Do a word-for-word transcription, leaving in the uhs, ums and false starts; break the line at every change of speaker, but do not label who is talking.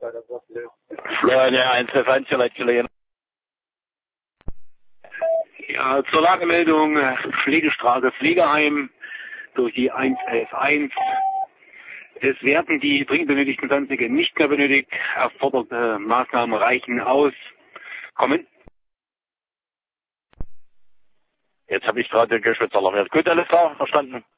Florian eins F eins, Julian.
Ja, zur Lagemeldung Pflegestraße Pflegeheim durch die eins elf eins. Es werden die dringend benötigten Sandsäcke nicht mehr benötigt. Erforderte Maßnahmen reichen aus. Kommen.
Jetzt habe ich gerade den Geschwitzer. Gut, alles klar, verstanden.